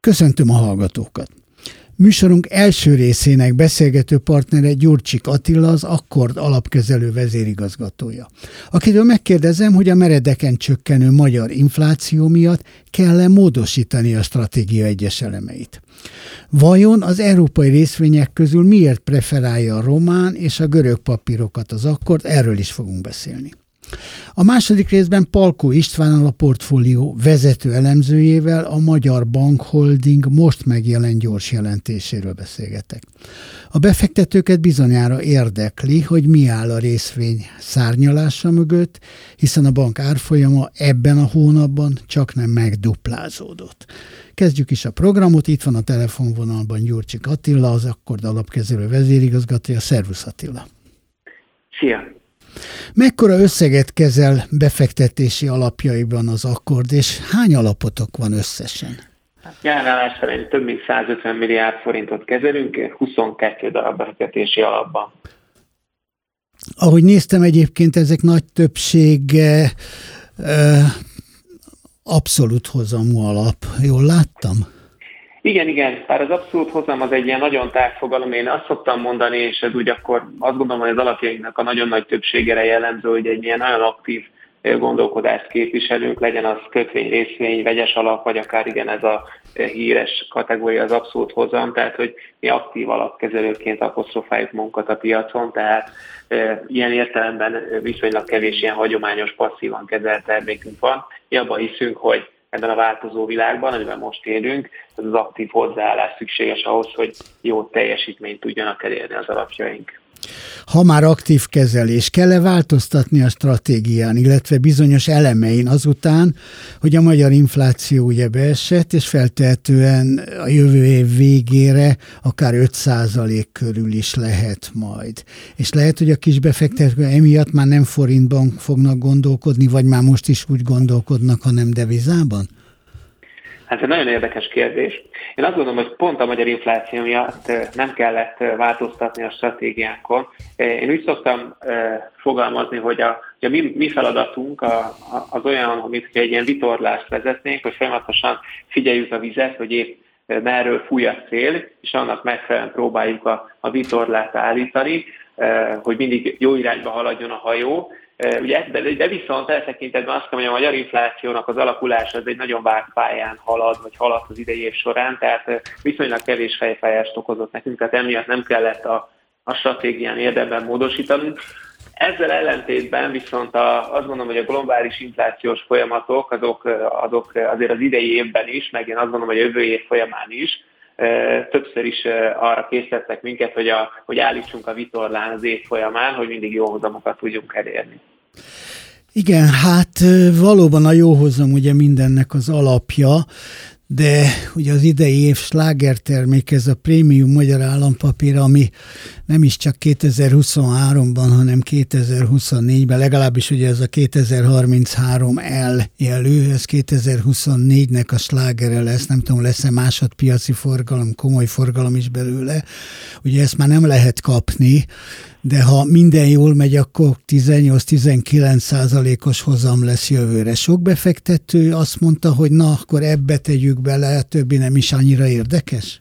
Köszöntöm a hallgatókat! Műsorunk első részének beszélgető partnere Gyurcsik Attila, az Akkord alapkezelő vezérigazgatója, akitől megkérdezem, hogy a meredeken csökkenő magyar infláció miatt kell-e módosítani a stratégia egyes elemeit. Vajon az európai részvények közül miért preferálja a román és a görög papírokat az Akkord? Erről is fogunk beszélni. A második részben Palkó Istvánnal, a portfólió vezető elemzőjével a Magyar Bank Holding most megjelent gyors jelentéséről beszélgetek. A befektetőket bizonyára érdekli, hogy mi áll a részvény szárnyalása mögött, hiszen a bank árfolyama ebben a hónapban csaknem megduplázódott. Kezdjük is a programot, itt van a telefonvonalban Gyurcsik Attila, az Akkord alapkezelő vezérigazgatója. Szervusz Attila! Szia! Mekkora összeget kezel befektetési alapjaiban az Akkord, és hány alapotok van összesen? Jelenleg szerint több mint 150 milliárd forintot kezelünk, 22 darab befektetési alapban. Ahogy néztem, egyébként ezek nagy többsége abszolút hozamú alap. Jól láttam? Igen, bár az abszolút hozam az egy ilyen nagyon tágfogalom. Én azt szoktam mondani, és ez úgy akkor azt gondolom, hogy az alapjainknak a nagyon nagy többségére jellemző, hogy egy ilyen nagyon aktív gondolkodást képviselünk, legyen az kötvény, részvény, vegyes alap, vagy akár igen ez a híres kategória, az abszolút hozam, tehát hogy mi aktív alapkezelőként apostrofáljuk magunkat a piacon, tehát ilyen értelemben viszonylag kevés ilyen hagyományos, passzívan kezelt termékünk van. Mi abban hiszünk, hogy ebben a változó világban, amiben most élünk, ez az aktív hozzáállás szükséges ahhoz, hogy jó teljesítményt tudjanak elérni az alapjaink. Ha már aktív kezelés, kell-e változtatni a stratégián, illetve bizonyos elemein azután, hogy a magyar infláció ugye beesett, és feltehetően a jövő év végére akár 5% körül is lehet majd. És lehet, hogy a kisbefektetők emiatt már nem forintban fognak gondolkodni, vagy már most is úgy gondolkodnak, hanem devizában? Hát ez nagyon érdekes kérdés. Én azt gondolom, hogy pont a magyar infláció miatt nem kellett változtatni a stratégiánkon. Én úgy szoktam fogalmazni, hogy a mi feladatunk az olyan, amit egy ilyen vitorlást vezetnénk, hogy folyamatosan figyeljük a vizet, hogy épp merről fúj a szél, és annak megfelelően próbáljuk a vitorlát állítani, hogy mindig jó irányba haladjon a hajó. Ugye, de viszont eltekintetben azt mondom, hogy a magyar inflációnak az alakulása az egy nagyon vág pályán halad, vagy haladt az idei év során, tehát viszonylag kevés fejfájást okozott nekünk, tehát emiatt nem kellett a stratégián érdemben módosítanunk. Ezzel ellentétben viszont azt gondolom, hogy a globális inflációs folyamatok azok azért az idei évben is, meg én azt gondolom, hogy a jövő év folyamán is többször is arra készítettek minket, hogy állítsunk a vitorlán az év folyamán, hogy mindig jó hozamokat tudjunk elérni. Igen, hát valóban a jó hozam ugye mindennek az alapja, de ugye az idei év slágertermék ez a prémium magyar állampapír, ami nem is csak 2023-ban, hanem 2024-ben, legalábbis ugye ez a 2033 jelű, ez 2024-nek a slágere lesz, nem tudom, lesz-e másodpiaci forgalom, komoly forgalom is belőle, ugye ezt már nem lehet kapni, de ha minden jól megy, akkor 18-19%-os hozam lesz jövőre. Sok befektető azt mondta, hogy na, akkor ebbe tegyük bele, a többi nem is annyira érdekes?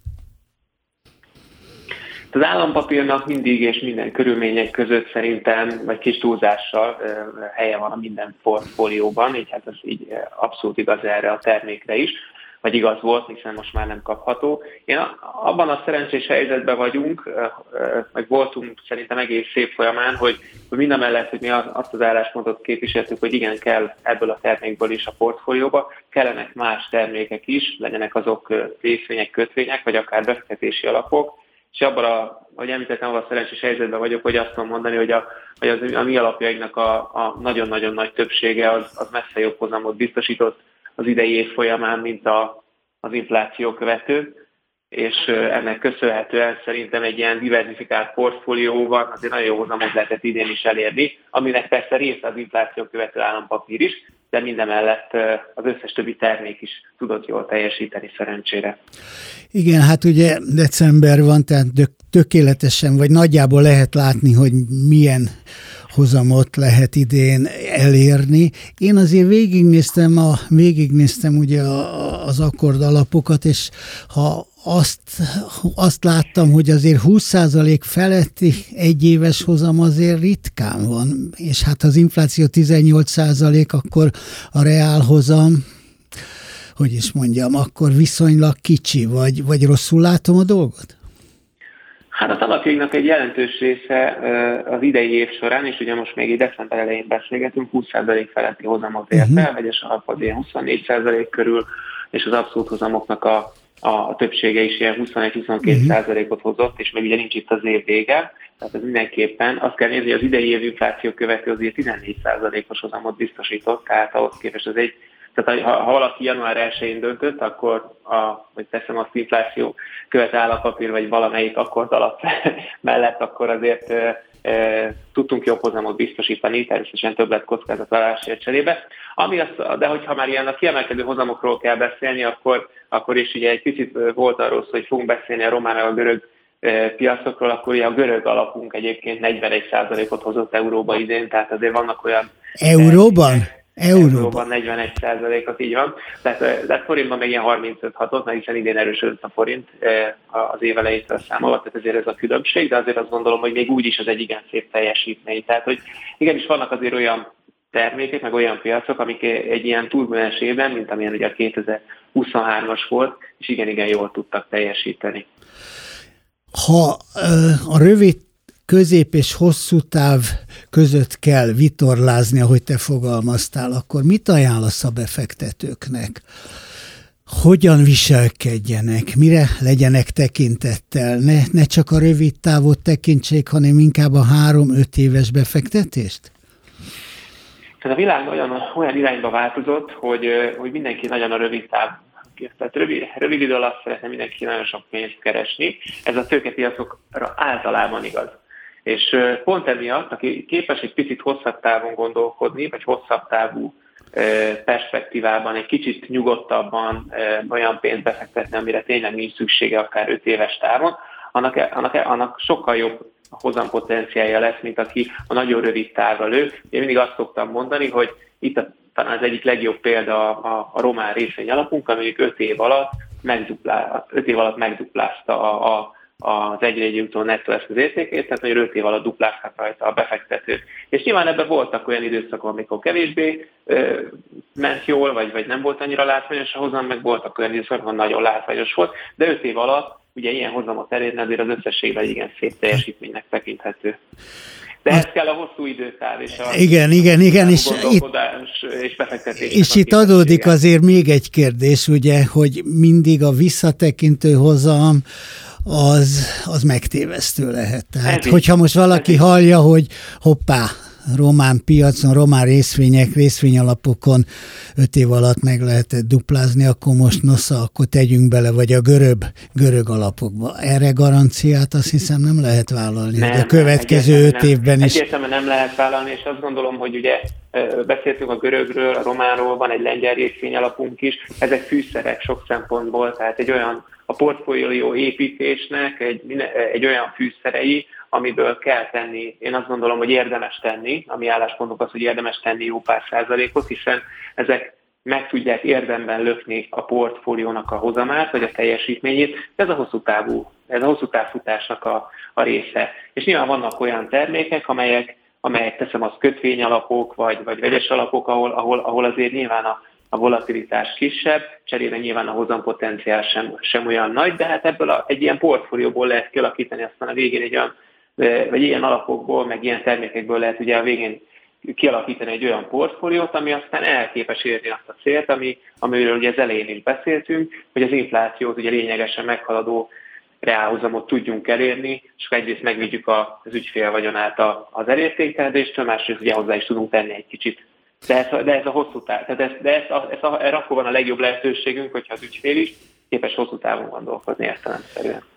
Az állampapírnak mindig és minden körülmények között szerintem, vagy kis túlzással helye van a minden portfólióban, így hát ez így abszolút igaz erre a termékre is, vagy igaz volt, hiszen most már nem kapható. Én abban a szerencsés helyzetben vagyunk, meg voltunk szerintem egész szép folyamán, hogy mindamellett, hogy mi azt az álláspontot képviseltük, hogy igen, kell ebből a termékből is a portfólióba, kellenek más termékek is, legyenek azok részvények, kötvények, vagy akár befektetési alapok, és abban ahogy említettem, abban a szerencsés helyzetben vagyok, hogy azt tudom mondani, hogy a mi alapjainknak a nagyon-nagyon nagy többsége az messze jobb hozamot biztosított az idei év folyamán, mint az infláció követő, és ennek köszönhetően szerintem egy ilyen diversifikált portfólióban azért nagyon jó hozamot lehetett idén is elérni, aminek persze része az infláció követő állampapír is, de mindemellett az összes többi termék is tudott jól teljesíteni szerencsére. Igen, hát ugye december van, tehát tökéletesen, vagy nagyjából lehet látni, hogy milyen hozamot lehet idén elérni. Én azért végignéztem ugye az akkord alapokat, és ha azt láttam, hogy azért 20% feletti egyéves hozam azért ritkán van, és hát az infláció 18%, akkor a reálhozam, hogy is mondjam, akkor viszonylag kicsi, vagy rosszul látom a dolgot? Hát az alapjainknak egy jelentős része az idei év során, és ugye most még így december elején beszélgetünk, 20% feletti hozamot ért el, vegyes alapot 24% körül, és az abszolút hozamoknak a többsége is ilyen 21-22%-ot hozott, és még ugye nincs itt az év vége, tehát ez mindenképpen azt kell nézni, hogy az idei év infláció követő azért 14%-os hozamot biztosított, tehát ahhoz képest az egy. Tehát ha valaki január 1-én döntött, akkor vagy teszem azt infláció követ állapapír, vagy valamelyik akkord alap mellett, akkor azért tudtunk jobb hozamot biztosítani, természetesen többlet kockázatvállalásért cserébe. De hogyha már ilyen a kiemelkedő hozamokról kell beszélni, akkor is ugye egy picit volt arról szó, hogy fogunk beszélni a román meg a görög piacokról, akkor ugye a görög alapunk egyébként 41%-ot hozott euróba idén, tehát azért vannak olyan... Euróban 41%-ot, így van. Tehát forintban még ilyen 35-6-ot, mert hiszen idén erősödött a forint az év elejétől számolva, tehát ezért ez a különbség, de azért azt gondolom, hogy még úgy is az egy igen szép teljesítmény. Tehát, hogy igenis vannak azért olyan termékek, meg olyan piacok, amik egy ilyen turbulens évben, mint amilyen ugye a 2023-as volt, és igen jól tudtak teljesíteni. Ha a rövid, közép és hosszú táv között kell vitorlázni, ahogy te fogalmaztál, akkor mit ajánlasz a befektetőknek? Hogyan viselkedjenek? Mire legyenek tekintettel? Ne csak a rövid távot tekintsék, hanem inkább a 3-5 éves befektetést? Tehát a világ olyan irányba változott, hogy mindenki nagyon a rövid táv. Tehát rövid idő alatt szeretne mindenki nagyon sok pénzt keresni. Ez a tőkepiacokra általában igaz. És pont emiatt, aki képes egy picit hosszabb távon gondolkodni, vagy hosszabb távú perspektívában, egy kicsit nyugodtabban olyan pénzt befektetni, amire tényleg nincs szüksége akár 5 éves távon, annak sokkal jobb hozampotenciálja lesz, mint aki a nagyon rövid távra lő. Én mindig azt szoktam mondani, hogy itt talán az egyik legjobb példa a román részvény alapunk, amelyik 5 év alatt megduplázta az egy jutó nettó eszköz értékét, tehát hogy 5 év alatt dupláztak rajta a befektetők. És nyilván ebben voltak olyan időszakok, amikor kevésbé ment jól, vagy nem volt annyira látványos a hozam, meg voltak olyan időszakok, amikor nagyon látványos volt, de 5 év alatt ugye ilyen hozamot elérni azért az összességben igen szép teljesítménynek tekinthető. De ez kell a hosszú időtáv és a igen, és befektetés. És itt adódik azért még egy kérdés, ugye, hogy mindig a visszatekintő hozam az megtévesztő lehet. Tehát, hogyha most valaki hallja, hogy hoppá, román piacon, román részvényalapokon 5 év alatt meg lehetett duplázni, akkor most akkor tegyünk bele, vagy a görög alapokba. Erre garanciát azt hiszem nem lehet vállalni, hogy a következő 5 évben is. Egyértelműen nem lehet vállalni, és azt gondolom, hogy ugye beszéltünk a görögről, a románról, van egy lengyel részvényalapunk is, ezek fűszerek sok szempontból, tehát egy olyan a portfólió építésnek egy olyan fűszerei, amiből kell tenni, én azt gondolom, hogy érdemes tenni, ami álláspontunk az, hogy érdemes tenni jó pár százalékot, hiszen ezek meg tudják érdemben lökni a portfóliónak a hozamát, vagy a teljesítményét, ez a hosszú távfutásnak a része. És nyilván vannak olyan termékek, amelyek teszem az kötvényalapok, vagy vegyes alapok, ahol azért nyilván a volatilitás kisebb, cserébe nyilván a hozampotenciál sem olyan nagy, de hát ebből egy ilyen portfólióból lehet kialakítani, aztán a végén egy olyan, vagy ilyen alapokból, meg ilyen termékekből lehet ugye a végén kialakítani egy olyan portfóliót, ami aztán elképes érni azt a célt, amiről ugye az elején is beszéltünk, hogy az inflációt ugye lényegesen meghaladó reálhozamot tudjunk elérni, és egyrészt megvédjük az ügyfél vagyonát az elértéktelenedéstől, másrészt ugye hozzá is tudunk tenni egy kicsit. De ez a hosszú táv, erre akkor van a legjobb lehetőségünk, hogyha az ügyfél is képes hosszú távon gondolkozni értelemszerűen.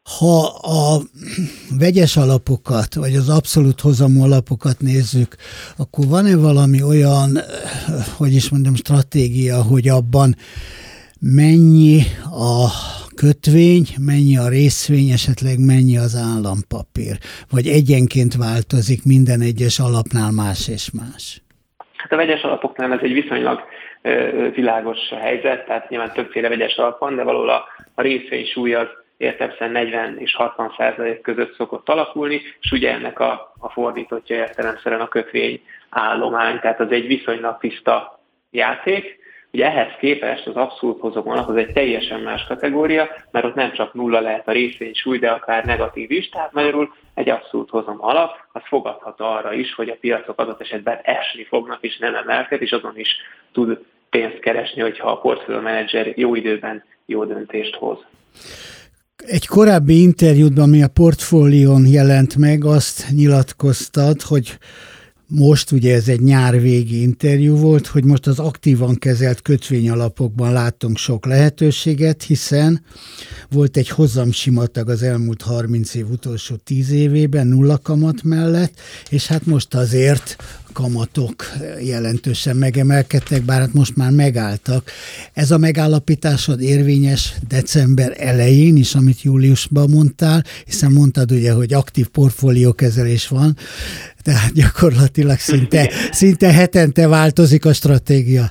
Ha a vegyes alapokat, vagy az abszolút hozamú alapokat nézzük, akkor van-e valami olyan, hogy is mondjam, stratégia, hogy abban mennyi a kötvény, mennyi a részvény, esetleg mennyi az állampapír? Vagy egyenként változik minden egyes alapnál más és más? Hát a vegyes alapoknál ez egy viszonylag világos helyzet, tehát nyilván többféle vegyes alap van, de valahol a részvény súly az értelemszerűen 40 és 60% között szokott alakulni, és ugye ennek a fordítottja értelemszerűen a kötvény állomány, tehát az egy viszonylag tiszta játék. Ugye ehhez képest az abszolút hozam alap az egy teljesen más kategória, mert ott nem csak nulla lehet a részvény súly, de akár negatív is, tehát magyarul egy abszolút hozam alap, az fogadható arra is, hogy a piacok adott esetben esni fognak és nem emelkedni, és azon is tud pénzt keresni, hogyha a portfólió menedzser jó időben jó döntést hoz. Egy korábbi interjútban, ami a Portfólión jelent meg, azt nyilatkoztad, hogy most, ugye ez egy nyárvégi interjú volt, hogy most az aktívan kezelt kötvényalapokban láttunk sok lehetőséget, hiszen volt egy hozamsimatag az elmúlt 30 év utolsó 10 évében nulla kamat mellett, és hát most azért kamatok jelentősen megemelkedtek, bár hát most már megálltak. Ez a megállapításod érvényes december elején is, amit júliusban mondtál, hiszen mondtad ugye, hogy aktív portfóliókezelés van, tehát gyakorlatilag szinte hetente változik a stratégia.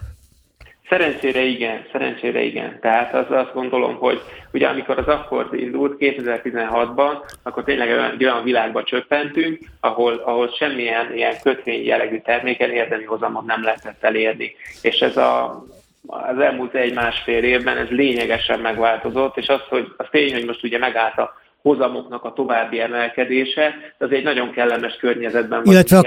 Szerencsére igen. Tehát azt gondolom, hogy ugye amikor az akkord indult 2016-ban, akkor tényleg olyan világba csöppentünk, ahol semmilyen ilyen kötvény jellegű terméken érdemi hozamot nem lehetett elérni. És ez az elmúlt 1-1,5 évben ez lényegesen megváltozott, és az tény, hogy most ugye megállt a hozamoknak a további emelkedése, az egy nagyon kellemes környezetben van. Illetve a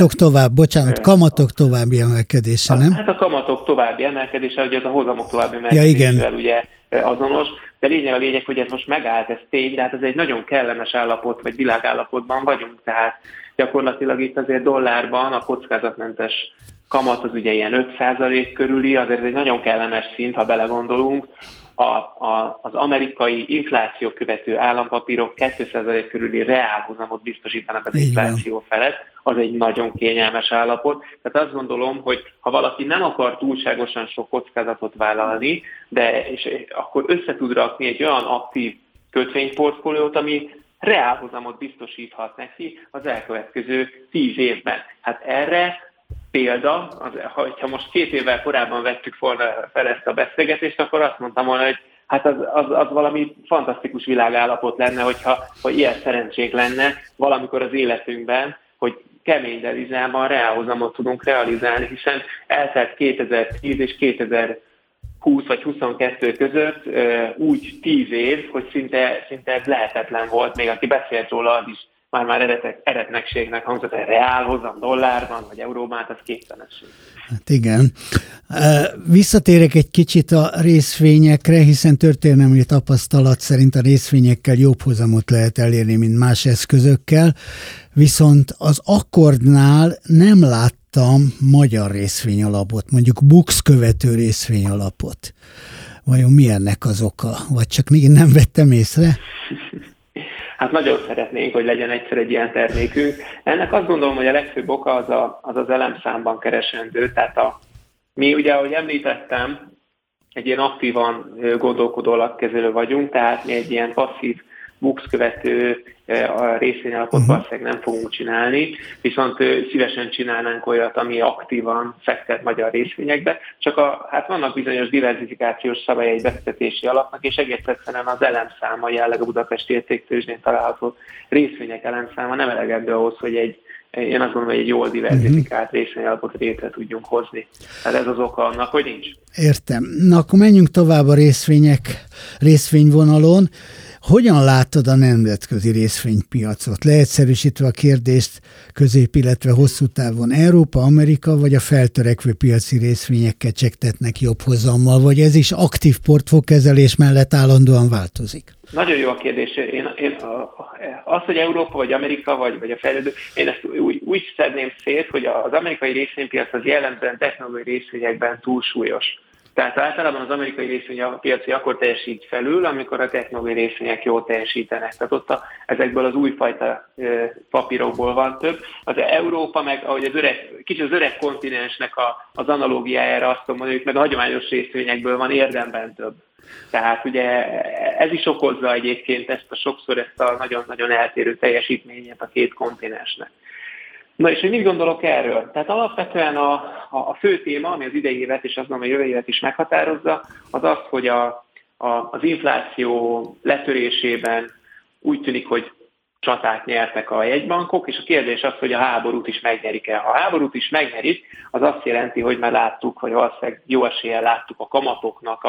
kamatok további emelkedése, nem? Hát a kamatok további emelkedése, ugye az a hozamok további emelkedésével ugye azonos, de a lényeg, hogy ez most megállt, ez tény, de hát ez egy nagyon kellemes állapot, vagy világállapotban vagyunk, tehát gyakorlatilag itt azért dollárban a kockázatmentes kamat az ugye ilyen 5% körüli, azért egy nagyon kellemes szint, ha belegondolunk. Az amerikai infláció követő állampapírok 2% körüli reálhozamot biztosítanak az infláció felett, az egy nagyon kényelmes állapot. Tehát azt gondolom, hogy ha valaki nem akar túlságosan sok kockázatot vállalni, és akkor össze tud rakni egy olyan aktív kötvényportfóliót, ami reálhozamot biztosíthat neki az elkövetkező 10 évben. Hát erre példa, ha most 2 évvel korábban vettük volna fel ezt a beszélgetést, akkor azt mondtam volna, hogy hát az valami fantasztikus világállapot lenne, hogyha ilyen szerencsénk lenne valamikor az életünkben, hogy kemény devizában reálhozamot tudunk realizálni, hiszen eltelt 2010 és 2020 vagy 22 között úgy 10 év, hogy szinte ez lehetetlen volt, még aki beszélt róla, az is már eretnekségnek hangzott, hogy reálhozam dollárban, vagy euróban, hát az képtelenség. Hát igen. Visszatérek egy kicsit a részvényekre, hiszen történelmi tapasztalat szerint a részvényekkel jobb hozamot lehet elérni, mint más eszközökkel, viszont az akkordnál nem láttam magyar részvényalapot, mondjuk Bux követő részvényalapot. Vajon mi ennek az oka? Vagy csak én nem vettem észre? Hát nagyon szeretnénk, hogy legyen egyszer egy ilyen termékünk. Ennek azt gondolom, hogy a legfőbb oka az elemszámban keresendő. Tehát mi ugye, ahogy említettem, egy ilyen aktívan gondolkodó alapkezelő vagyunk, tehát mi egy ilyen passzív Bux követő részvényalapot valószínűleg nem fogunk csinálni, viszont szívesen csinálnánk olyat, ami aktívan fektet magyar részvényekbe, csak hát vannak bizonyos diversifikációs szabályai egy befektetési alapnak, és egész egyszerűen az elemszáma, jelleg a Budapesti Értéktőzsdén található részvények elemszáma nem elegendő ahhoz, hogy én azt gondolom, hogy egy jól diversifikált részvényalapot létre tudjunk hozni. Tehát ez az oka annak, hogy nincs. Értem. Na akkor menjünk tovább a részvényvonalon. Hogyan látod a nemzetközi részvénypiacot? Leegyszerűsítve a kérdést közép, illetve hosszú távon Európa, Amerika vagy a feltörekvő piaci részvények kecsegtetnek jobb hozammal, vagy ez is aktív portfóliókezelés mellett állandóan változik? Nagyon jó a kérdés. Az, hogy Európa, vagy Amerika, vagy a fejlődő, én ezt úgy szedném szét, hogy az amerikai részvénypiac az jellemzően technológiai részvényekben túlsúlyos. Tehát általában az amerikai részvénypiaci akkor teljesít felül, amikor a technológiai részvények jól teljesítenek. Tehát ott ezekből az újfajta papírokból van több. Az Európa meg, ahogy kicsit az öreg kontinensnek az analógiájára azt tudom mondani, hogy meg a hagyományos részvényekből van érdemben több. Tehát ugye ez is okozza egyébként sokszor ezt a nagyon-nagyon eltérő teljesítményét a két kontinensnek. Na és hogy mit gondolok erről? Tehát alapvetően a fő téma, ami az idei évet és azt mondom, a jövő évet is meghatározza, az az, hogy az infláció letörésében úgy tűnik, hogy csatát nyertek a jegybankok, és a kérdés az, hogy a háborút is megnyerik-e. Ha a háborút is megnyerik, az azt jelenti, hogy már láttuk, vagy valószínűleg jó eséllyel láttuk a kamatoknak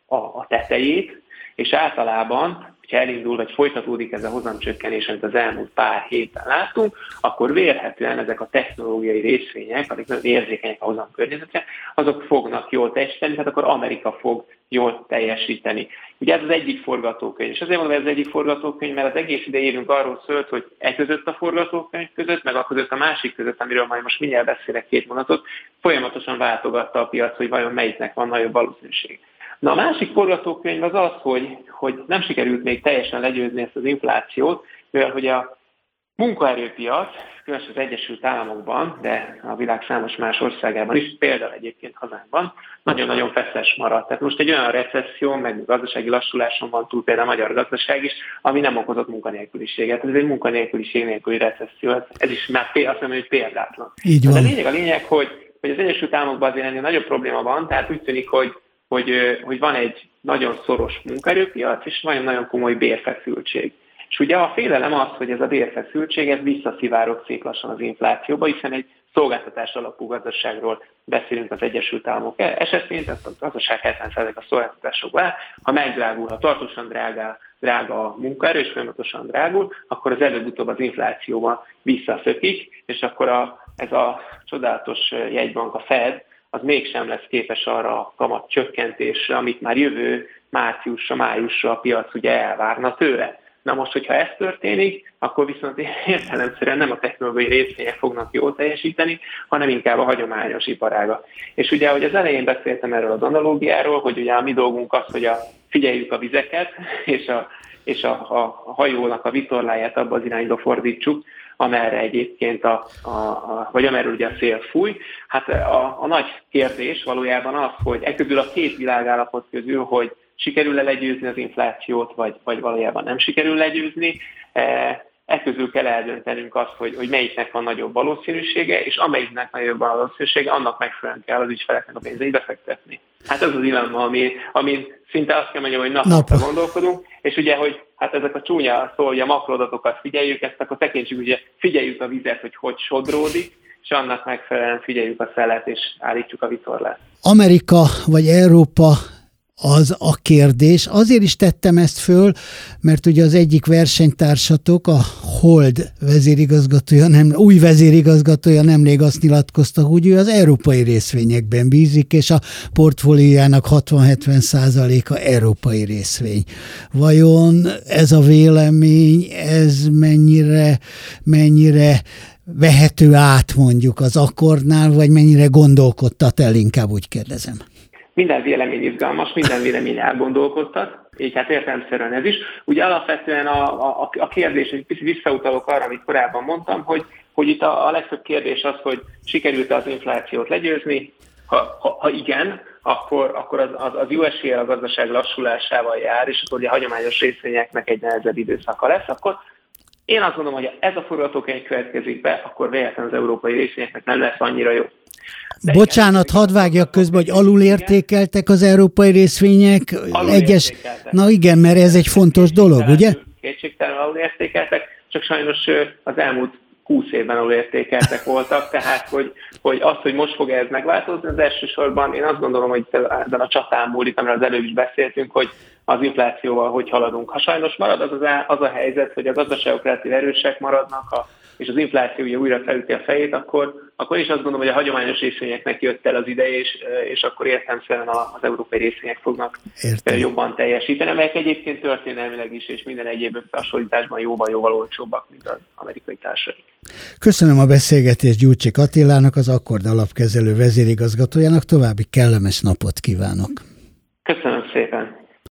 a tetejét, és általában, ha elindul, vagy folytatódik ez a hozamcsökkenés, amit az elmúlt pár héten láttunk, akkor vélhetően ezek a technológiai részvények, amik nagyon érzékenyek a hozamkörnyezetre, azok fognak jól teljesíteni, tehát akkor Amerika fog jól teljesíteni. Ugye ez az egyik forgatókönyv, és azért mondom, hogy ez az egyik forgatókönyv, mert az egész idei évünk arról szólt, hogy között a forgatókönyv között, meg a között a másik között, amiről majd most mindjárt beszélek 2 mondatot, folyamatosan váltogatta a piac, hogy vajon melyiknek van nagyobb valószínűség. Na a másik forgatókönyv az az, hogy nem sikerült még teljesen legyőzni ezt az inflációt, mivel hogy a munkaerőpiac, különösen az Egyesült Államokban, de a világ számos más országában is, például egyébként hazánkban, nagyon-nagyon feszes maradt. Tehát most egy olyan recesszió, meg gazdasági lassuláson van túl például a magyar gazdaság is, ami nem okozott munkanélküliséget. Ez egy munkanélküliség nélküli recesszió. Ez is már azt mondom, hogy példátlan. De a lényeg, hogy az Egyesült Államokban azért ennél nagyobb probléma van, tehát úgy tűnik, hogy van egy nagyon szoros munkaerőpiac, és nagyon komoly bérfeszültség. És ugye a félelem az, hogy ez a bérfeszültség ez visszaszivárog szép lassan az inflációba, hiszen egy szolgáltatás alapú gazdaságról beszélünk az Egyesült Államok esetén, tehát a gazdaság 70% a szolgáltatásokból áll. Ha megdrágul, ha tartósan drága a munkaerő, és folyamatosan drágul, akkor az előbb-utóbb az inflációban visszaszökik, és akkor ez a csodálatos jegybank, a Fed, az mégsem lesz képes arra a kamat csökkentésre, amit már jövő márciusra, májusra a piac ugye elvárna tőle. Na most, hogyha ez történik, akkor viszont értelemszerűen nem a technológiai részvények fognak jól teljesíteni, hanem inkább a hagyományos iparága. És ugye, ahogy az elején beszéltem erről az analógiáról, hogy ugye a mi dolgunk az, hogy figyeljük a vizeket, és a hajónak a vitorláját abba az irányba fordítsuk, amerre egyébként vagy amerről ugye a szél fúj. Hát a nagy kérdés valójában az, hogy közül a két világállapot közül, hogy sikerül-e legyőzni az inflációt, vagy valójában nem sikerül legyőzni, közül kell eldöntenünk azt, hogy melyiknek van nagyobb valószínűsége, és amelyiknek nagyobb a valószínűsége, annak megfelelően kell az ügyfeleknek a pénzeit befektetni. Hát ez az dilemma, amin szinte azt kell mondjam, hogy naponta gondolkodunk, és ugye, hogy hát ezek a csúnya szó, hogy a makroadatokat figyeljük, ezt akkor tekintsük, ugye figyeljük a vizet, hogy sodródik, és annak megfelelően figyeljük a szelet, és állítsuk a vitorlát. Amerika vagy Európa az a kérdés. Azért is tettem ezt föl, mert ugye az egyik versenytársatok, a Hold új vezérigazgatója nemrég azt nyilatkozta, hogy ő az európai részvényekben bízik, és a portfóliójának 60-70%-a európai részvény. Vajon ez a vélemény, ez mennyire vehető át mondjuk az Accordnál, vagy mennyire gondolkodtat el, inkább úgy kérdezem. Minden vélemény izgalmas, minden vélemény elgondolkoztat, így hát értelemszerűen ez is. Ugye alapvetően a kérdés, egy picit visszautalok arra, amit korábban mondtam, hogy itt a legfőbb kérdés az, hogy sikerült az inflációt legyőzni. Ha igen, akkor az jó eséllyel a gazdaság lassulásával jár, és akkor ugye a hagyományos részvényeknek egy nehezebb időszaka lesz, akkor én azt gondolom, hogy ez a forgatókönyv következik be, akkor véletlenül az európai részvényeknek nem lesz annyira jó. Bocsánat, hadd vágjak közbe, hogy alulértékeltek az európai részvények? Na igen, mert ez egy fontos dolog, ugye? Kétségtelenül alulértékeltek, csak sajnos az elmúlt 20 évben alulértékeltek voltak, tehát hogy az, hogy most fog ez megváltozni, az elsősorban én azt gondolom, hogy ezen a csatán múlik, amiről az előbb is beszéltünk, hogy az inflációval hogy haladunk. Ha sajnos marad az a helyzet, hogy a gazdaságok relatív erősek maradnak, és az infláció ugye újra felüti a fejét, akkor is azt gondolom, hogy a hagyományos részvényeknek jött el az ideje, és akkor értelemszerűen az európai részvények fognak jobban teljesíteni, amelyek egyébként történelmileg is és minden egyéb hasonlításban jóval olcsóbbak, mint az amerikai társaik. Köszönöm a beszélgetést Gyurcsik Attilának, az Akkord alapkezelő vezérigazgatójának, további kellemes napot kívánok. Köszönöm szépen.